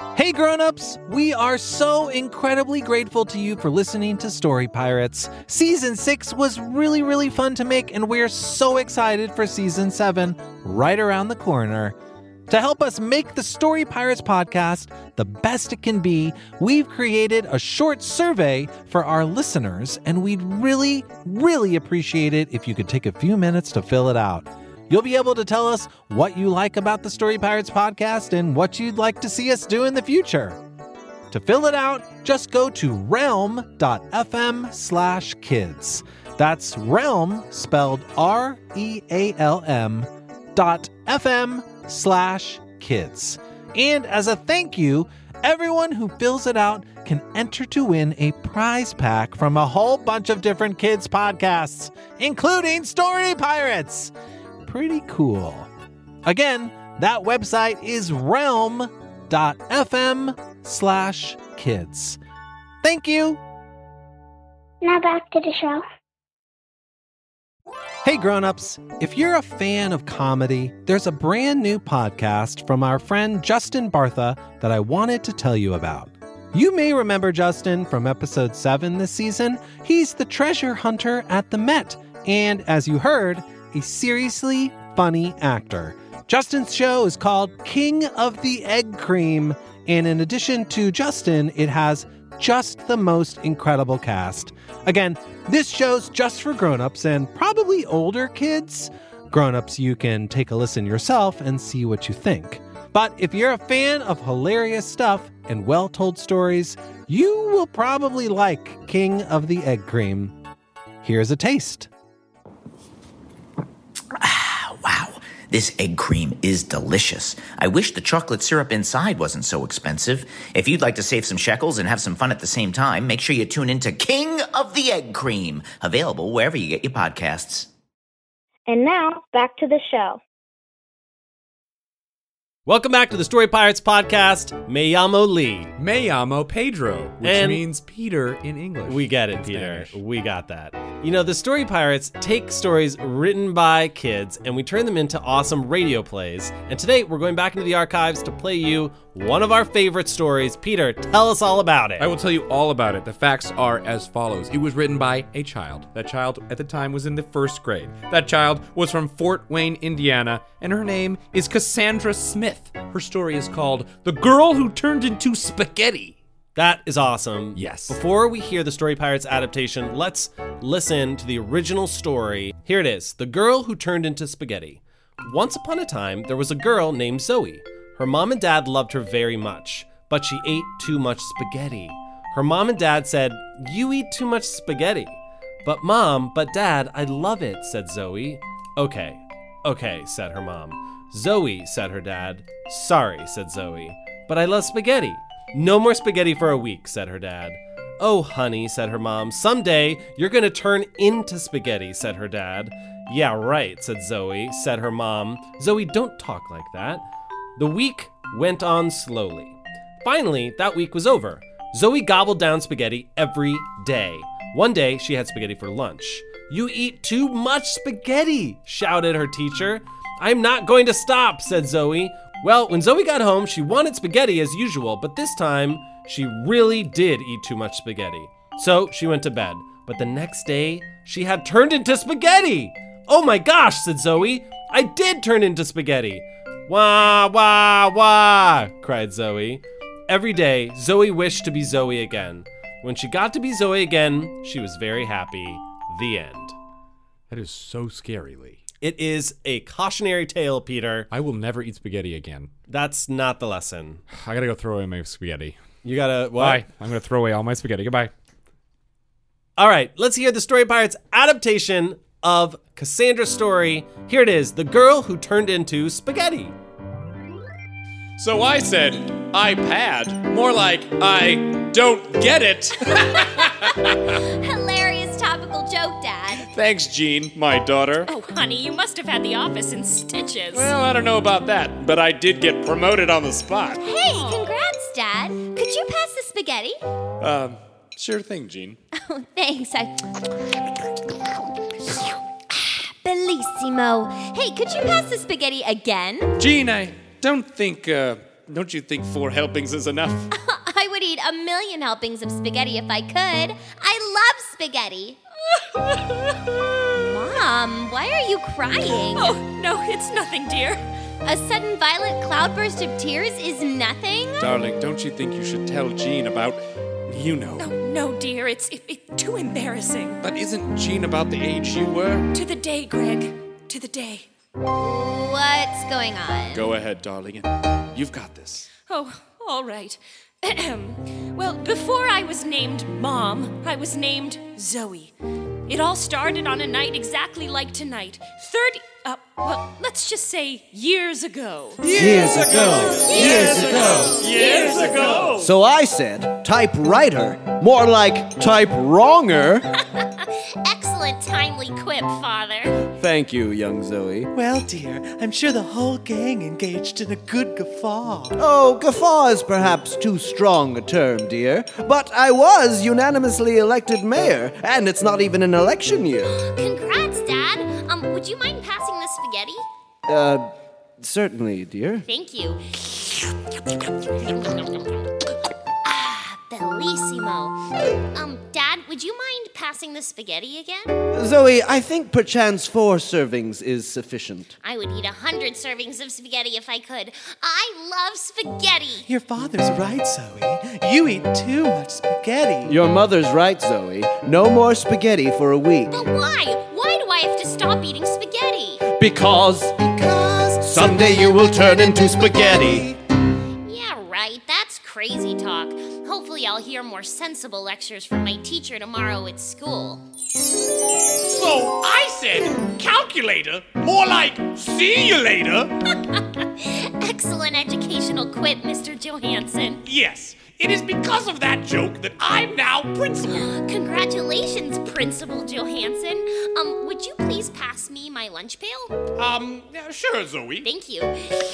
Hey grown-ups, we are so incredibly grateful to you for listening to Story Pirates. Season 6 was really fun to make, and we're so excited for Season 7 right around the corner. To help us make the Story Pirates podcast the best it can be, we've created a short survey for our listeners, and we'd really appreciate it if you could take a few minutes to fill it out. You'll be able to tell us what you like about the Story Pirates podcast and what you'd like to see us do in the future. To fill it out, just go to realm.fm/kids. That's realm, spelled REALM.FM/kids. And as a thank you, everyone who fills it out can enter to win a prize pack from a whole bunch of different kids podcasts, including Story Pirates. Pretty cool. Again, that website is realm.fm/kids. Thank you. Now back to the show. Hey grown-ups, if you're a fan of comedy, there's a brand new podcast from our friend Justin Bartha that I wanted to tell you about. You may remember Justin from episode 7 this season. He's the treasure hunter at the Met, and as you heard, a seriously funny actor. Justin's show is called King of the Egg Cream, and in addition to Justin, it has just the most incredible cast. Again, this show's just for grown-ups and probably older kids. Grown-ups, you can take a listen yourself and see what you think. But if you're a fan of hilarious stuff and well-told stories, you will probably like King of the Egg Cream. Here's a taste. Wow, this egg cream is delicious. I wish the chocolate syrup inside wasn't so expensive. If you'd like to save some shekels and have some fun at the same time, make sure you tune into King of the Egg Cream, available wherever you get your podcasts. And now, back to the show. Welcome back to the Story Pirates podcast. Me llamo Lee. Me llamo Pedro, which means Peter in English. We get it, Peter. We got that. You know, the Story Pirates take stories written by kids and we turn them into awesome radio plays. And today we're going back into the archives to play you one of our favorite stories. Peter, tell us all about it. I will tell you all about it. The facts are as follows. It was written by a child. That child at the time was in the first grade. That child was from Fort Wayne, Indiana, and her name is Cassandra Smith. Her story is called The Girl Who Turned Into Spaghetti. That is awesome. Yes. Before we hear the Story Pirates adaptation, let's listen to the original story. Here it is, The Girl Who Turned Into Spaghetti. Once upon a time, there was a girl named Zoe. Her mom and dad loved her very much, but she ate too much spaghetti. Her mom and dad said, "You eat too much spaghetti." "But Mom, but Dad, I love it," said Zoe. Okay, said her mom. "Zoe," said her dad. "Sorry," said Zoe, "but I love spaghetti." "No more spaghetti for a week," said her dad. "Oh, honey," said her mom, "someday you're gonna turn into spaghetti," said her dad. "Yeah, right," said Zoe, said her mom. "Zoe, don't talk like that." The week went on slowly. Finally, that week was over. Zoe gobbled down spaghetti every day. One day, she had spaghetti for lunch. "You eat too much spaghetti," shouted her teacher. "I'm not going to stop," said Zoe. Well, when Zoe got home, she wanted spaghetti as usual, but this time, she really did eat too much spaghetti. So she went to bed. But the next day, she had turned into spaghetti. "Oh my gosh," said Zoe. "I did turn into spaghetti." "Wah, wah, wah," cried Zoe. Every day, Zoe wished to be Zoe again. When she got to be Zoe again, she was very happy. The end. That is so scary, Lee. It is a cautionary tale, Peter. I will never eat spaghetti again. That's not the lesson. I gotta go throw away my spaghetti. You gotta, what? Bye. I'm gonna throw away all my spaghetti. Goodbye. All right, let's hear the Story Pirates adaptation of Cassandra's story. Here it is, The Girl Who Turned Into Spaghetti. So I said, iPad. More like, I don't get it. Hilarious topical joke, Dad. Thanks, Jean, my daughter. Oh, honey, you must have had the office in stitches. Well, I don't know about that, but I did get promoted on the spot. Hey, congrats, Dad. Could you pass the spaghetti? Sure thing, Jean. Oh, thanks. Bellissimo. Hey, could you pass the spaghetti again? Jean, I don't think, don't you think 4 helpings is enough? I would eat 1,000,000 helpings of spaghetti if I could. I love spaghetti. Mom, why are you crying? Oh, no, it's nothing, dear. A sudden violent cloudburst of tears is nothing? Darling, don't you think you should tell Jean about, you know? No, dear, it's too embarrassing. But isn't Jean about the age you were? To the day, Greg. To the day. What's going on? Go ahead, darling, and you've got this. Oh, all right. Well, before I was named Mom, I was named Zoe. It all started on a night exactly like tonight. Let's just say years ago. Years ago. So I said typewriter, more like type wronger. Excellent timely quip, Father. Thank you, young Zoe. Well, dear, I'm sure the whole gang engaged in a good guffaw. Oh, guffaw is perhaps too strong a term, dear. But I was unanimously elected mayor, and it's not even an election year. Congrats, Dad. Would you mind passing the spaghetti? Certainly, dear. Thank you. Bellissimo. Dad, would you mind passing the spaghetti again? Zoe, I think perchance 4 servings is sufficient. I would eat 100 servings of spaghetti if I could. I love spaghetti. Your father's right, Zoe. You eat too much spaghetti. Your mother's right, Zoe. No more spaghetti for a week. But why? Why do I have to stop eating spaghetti? Because someday you will turn into spaghetti. Yeah, right. That's crazy talk. Hopefully I'll hear more sensible lectures from my teacher tomorrow at school. So I said calculator, more like see you later. Excellent educational quip, Mr. Johansson. Yes, it is because of that joke that I'm now principal. Congratulations, Principal Johansson. Would you please pass me my lunch pail? Sure, Zoe. Thank you.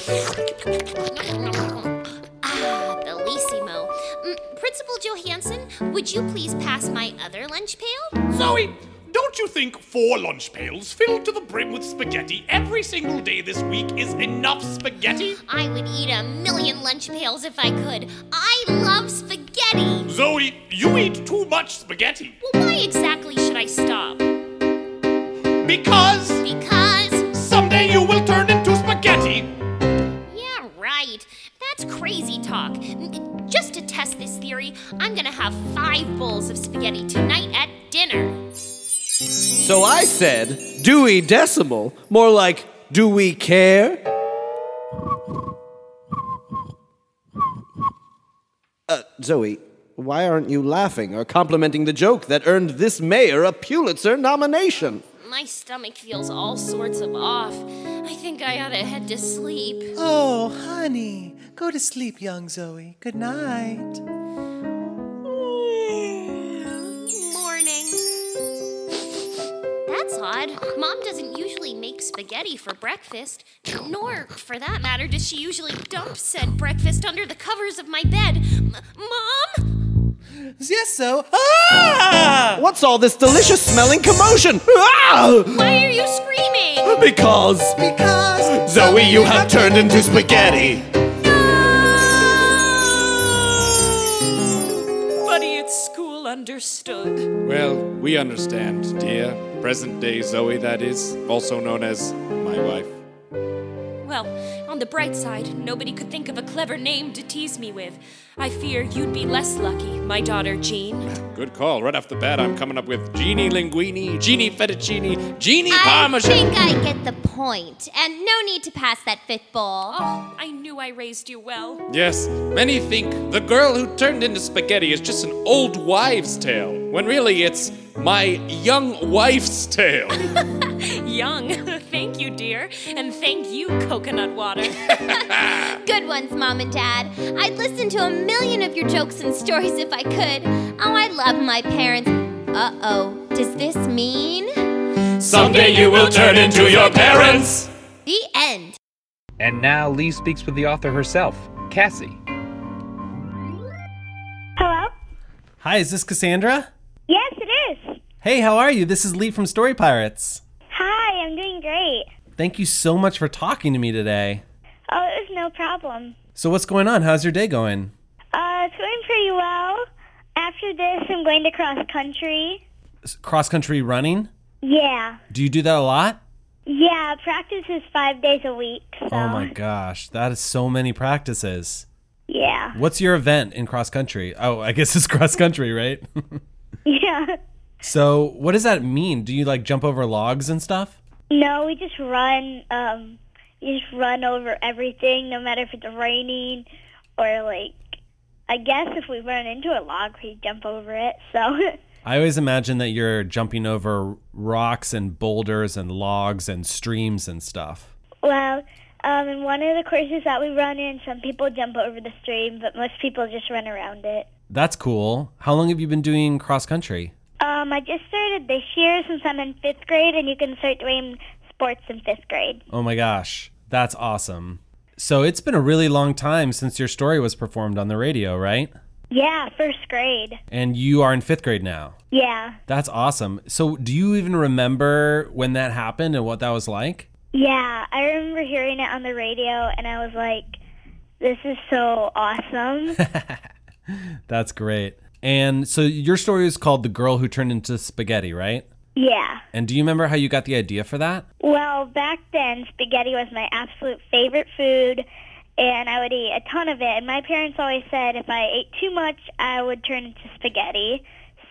Bellissimo. Principal Johansson, would you please pass my other lunch pail? Zoe, don't you think 4 lunch pails filled to the brim with spaghetti every single day this week is enough spaghetti? I would eat 1,000,000 lunch pails if I could. I love spaghetti. Zoe, you eat too much spaghetti. Well, why exactly should I stop? Because someday you will turn into spaghetti. Yeah, right. That's crazy talk. Just to test this theory, I'm gonna have 5 bowls of spaghetti tonight at dinner. So I said Dewey Decimal, more like do we care? Zoe, why aren't you laughing or complimenting the joke that earned this mayor a Pulitzer nomination? My stomach feels all sorts of off. I think I ought to head to sleep. Oh, honey. Go to sleep, young Zoe. Good night. Morning. That's odd. Mom doesn't usually make spaghetti for breakfast. Nor, for that matter, does she usually dump said breakfast under the covers of my bed. Mom? Yes, so. Ah! What's all this delicious smelling commotion? Ah! Why are you screaming? Because Zoe, you have turned into spaghetti. Buddy at school understood. Well, we understand, dear. Present day Zoe, that is, also known as my wife. Well, on the bright side, nobody could think of a clever name to tease me with. I fear you'd be less lucky, my daughter Jean. Good call. Right off the bat, I'm coming up with Jeannie Linguini, Jeannie Fettuccine, Jeannie I Parmesan. think I get the point, and no need to pass that 5th bowl. Oh, I knew I raised you well. Yes, many think the girl who turned into spaghetti is just an old wives' tale, when really it's my young wife's tale. Young. Thank you, dear. And thank you, coconut water. Good ones, Mom and Dad. I'd listen to 1,000,000 of your jokes and stories if I could. Oh, I love my parents. Uh-oh. Does this mean? Someday you will turn into your parents. The end. And now Lee speaks with the author herself, Cassie. Hello? Hi, is this Cassandra? Yes, it is. Hey, how are you? This is Lee from Story Pirates. Hi, I'm doing great. Thank you so much for talking to me today. Oh, it was no problem. So what's going on? How's your day going? It's going pretty well. After this, I'm going to cross country. Cross-country running? Yeah. Do you do that a lot? Yeah, practice is 5 days a week. So. Oh my gosh, that is so many practices. Yeah. What's your event in cross-country? Oh, I guess it's cross-country, right? Yeah. So what does that mean? Do you like jump over logs and stuff? No, we just run. You just run over everything, no matter if it's raining or like. I guess if we run into a log, we jump over it. So. I always imagine that you're jumping over rocks and boulders and logs and streams and stuff. Well, in one of the courses that we run in, some people jump over the stream, but most people just run around it. That's cool. How long have you been doing cross country? I just started this year since I'm in 5th grade, and you can start doing sports in 5th grade. Oh my gosh, that's awesome. So it's been a really long time since your story was performed on the radio, right? Yeah, 1st grade. And you are in 5th grade now? Yeah. That's awesome. So do you even remember when that happened and what that was like? Yeah, I remember hearing it on the radio, and I was like, this is so awesome. That's great. And so your story is called The Girl Who Turned into Spaghetti, right? Yeah. And do you remember how you got the idea for that? Well, back then, spaghetti was my absolute favorite food, and I would eat a ton of it. And my parents always said if I ate too much, I would turn into spaghetti.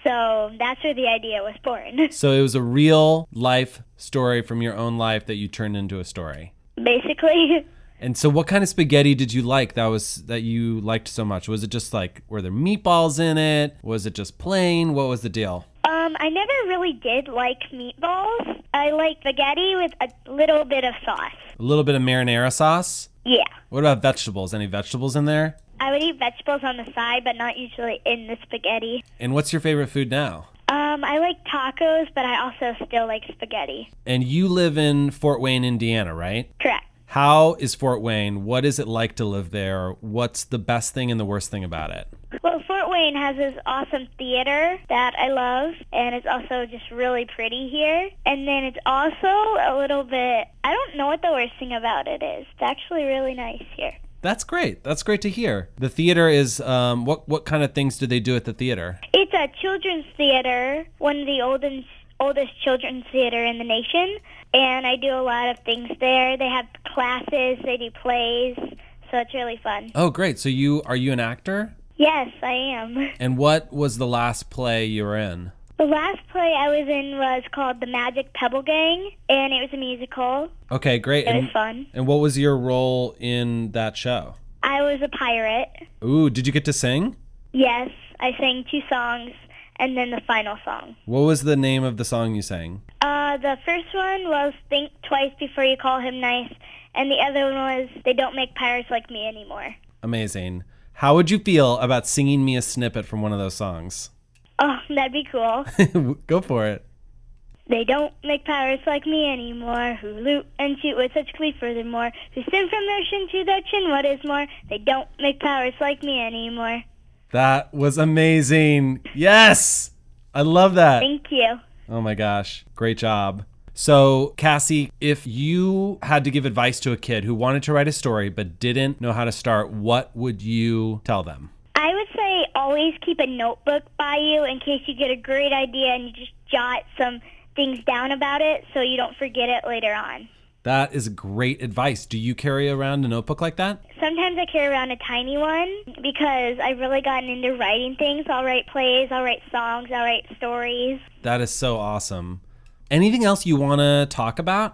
So that's where the idea was born. So it was a real life story from your own life that you turned into a story. Basically. And so what kind of spaghetti did you like that you liked so much? Was it just like, were there meatballs in it? Was it just plain? What was the deal? I never really did like meatballs. I like spaghetti with a little bit of sauce. A little bit of marinara sauce? Yeah. What about vegetables? Any vegetables in there? I would eat vegetables on the side, but not usually in the spaghetti. And what's your favorite food now? I like tacos, but I also still like spaghetti. And you live in Fort Wayne, Indiana, right? Correct. How is Fort Wayne? What is it like to live there? What's the best thing and the worst thing about it? Well, Fort Wayne has this awesome theater that I love, and it's also just really pretty here. And then it's also a little bit, I don't know what the worst thing about it is. It's actually really nice here. That's great. That's great to hear. The theater is, what kind of things do they do at the theater? It's a children's theater, one of the oldest children's theater in the nation. And I do a lot of things there. They have classes, they do plays, so it's really fun. Oh, great. So are you an actor? Yes, I am. And what was the last play you were in? The last play I was in was called The Magic Pebble Gang, and it was a musical. Okay, great. It was fun. And what was your role in that show? I was a pirate. Ooh, did you get to sing? Yes, I sang 2 songs, and then the final song. What was the name of the song you sang? The first one was Think Twice Before You Call Him Nice, and the other one was They Don't Make Pirates Like Me Anymore. Amazing. How would you feel about singing me a snippet from one of those songs? Oh, that'd be cool. Go for it. They don't make pirates like me anymore, who loot and shoot with such glee furthermore, who swim from the ocean to the chin, what is more, they don't make pirates like me anymore. That was amazing. Yes! I love that. Thank you. Oh my gosh. Great job. So, Cassie, if you had to give advice to a kid who wanted to write a story but didn't know how to start, what would you tell them? I would say always keep a notebook by you in case you get a great idea and you just jot some things down about it so you don't forget it later on. That is great advice. Do you carry around a notebook like that? Sometimes I carry around a tiny one because I've really gotten into writing things. I'll write plays, I'll write songs, I'll write stories. That is so awesome. Anything else you want to talk about?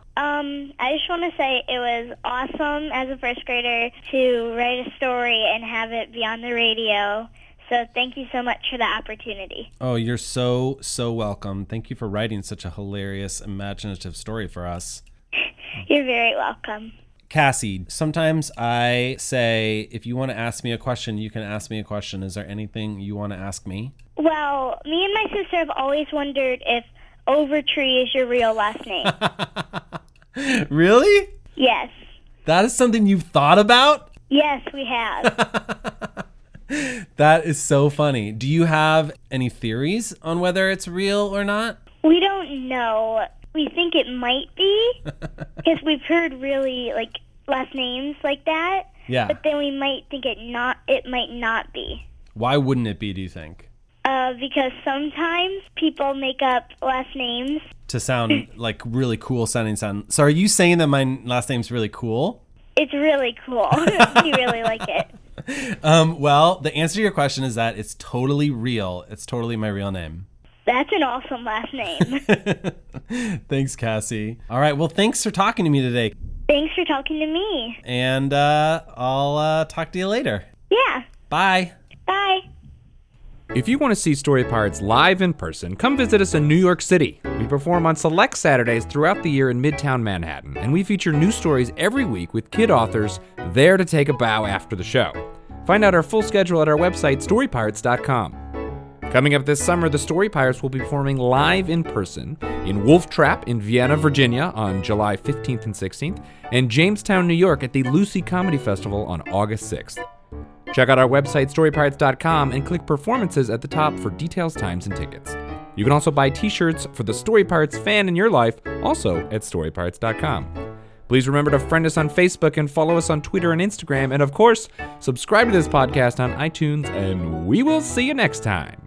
I just want to say it was awesome as a first grader to write a story and have it be on the radio. So thank you so much for the opportunity. Oh, you're so welcome. Thank you for writing such a hilarious, imaginative story for us. You're very welcome. Cassie, sometimes I say, if you want to ask me a question, you can ask me a question. Is there anything you want to ask me? Well, me and my sister have always wondered if Overtree is your real last name. Really? Yes. That is something you've thought about? Yes, we have. That is so funny. Do you have any theories on whether it's real or not? We don't know. We think it might be because we've heard really last names like that, Yeah. But then we might think it might not be. Why wouldn't it be, do you think? Because sometimes people make up last names. To sound like really cool sounding sound. So are you saying that my last name's really cool? It's really cool. We really like it. Well, the answer to your question is that it's totally real. It's totally my real name. That's an awesome last name. Thanks, Cassie. All right, well, thanks for talking to me today. Thanks for talking to me. And I'll talk to you later. Yeah. Bye. Bye. If you want to see Story Pirates live in person, come visit us in New York City. We perform on select Saturdays throughout the year in Midtown Manhattan, and we feature new stories every week with kid authors there to take a bow after the show. Find out our full schedule at our website, storypirates.com. Coming up this summer, the Story Pirates will be performing live in person in Wolf Trap in Vienna, Virginia on July 15th and 16th, and Jamestown, New York at the Lucy Comedy Festival on August 6th. Check out our website, storypirates.com, and click Performances at the top for details, times, and tickets. You can also buy t-shirts for the Story Pirates fan in your life, also at storypirates.com. Please remember to friend us on Facebook and follow us on Twitter and Instagram, and of course, subscribe to this podcast on iTunes, and we will see you next time.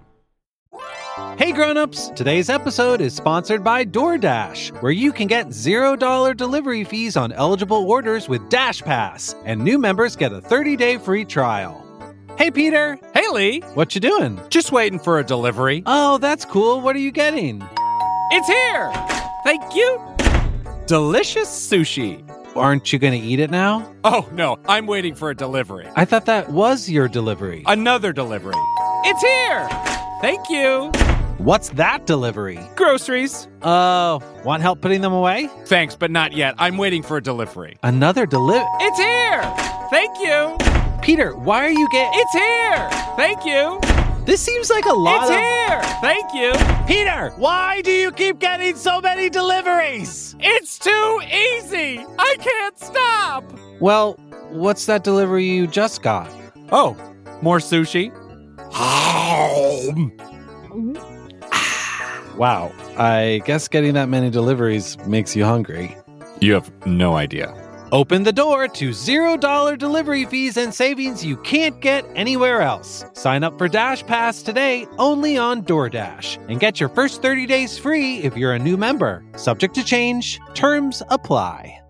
Hey grown-ups, today's episode is sponsored by DoorDash, where you can get $0 delivery fees on eligible orders with Dash Pass, and new members get a 30-day free trial. Hey Peter! Hey Lee! What you doing? Just waiting for a delivery. Oh, that's cool. What are you getting? It's here! Thank you! Delicious sushi. Aren't you going to eat it now? Oh, no, I'm waiting for a delivery. I thought that was your delivery. Another delivery. It's here! Thank you! What's that delivery? Groceries. Want help putting them away? Thanks, but not yet. I'm waiting for a delivery. Another delivery? It's here! Thank you! Peter, why are you getting... It's here! Thank you! This seems like a lot It's here! Thank you! Peter, why do you keep getting so many deliveries? It's too easy! I can't stop! Well, what's that delivery you just got? Oh, more sushi? Wow, I guess getting that many deliveries makes you hungry. You have no idea. Open the door to $0 delivery fees and savings you can't get anywhere else. Sign up for Dash Pass today only on DoorDash and get your first 30 days free if you're a new member. Subject to change. Terms apply.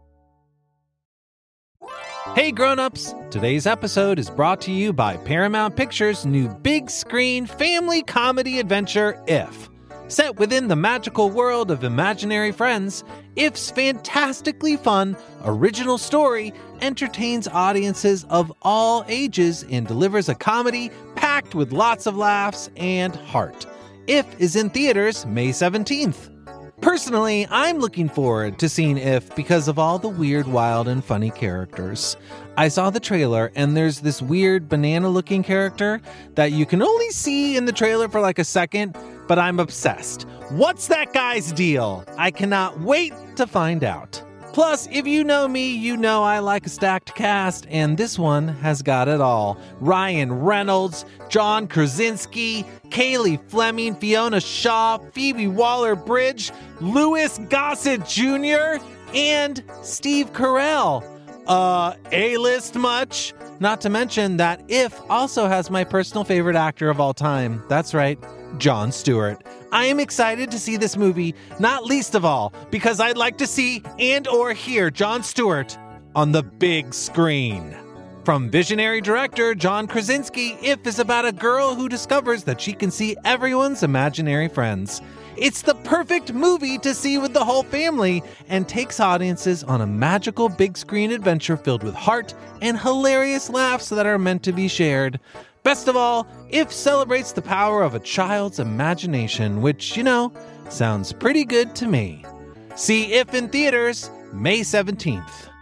Hey grown-ups, today's episode is brought to you by Paramount Pictures' new big screen family comedy adventure, If. Set within the magical world of imaginary friends, If's fantastically fun, original story entertains audiences of all ages and delivers a comedy packed with lots of laughs and heart. If is in theaters May 17th. Personally, I'm looking forward to seeing If because of all the weird, wild, and funny characters. I saw the trailer, and there's this weird banana-looking character that you can only see in the trailer for like a second, but I'm obsessed. What's that guy's deal? I cannot wait to find out. Plus, if you know me, you know I like a stacked cast, and this one has got it all. Ryan Reynolds, John Krasinski, Kaylee Fleming, Fiona Shaw, Phoebe Waller-Bridge, Louis Gossett Jr., and Steve Carell. A-list much? Not to mention that If also has my personal favorite actor of all time. That's right, Jon Stewart. I am excited to see this movie, not least of all, because I'd like to see and or hear Jon Stewart on the big screen. From visionary director John Krasinski, If is about a girl who discovers that she can see everyone's imaginary friends. It's the perfect movie to see with the whole family and takes audiences on a magical big screen adventure filled with heart and hilarious laughs that are meant to be shared. Best of all, If celebrates the power of a child's imagination, which, sounds pretty good to me. See If in theaters May 17th.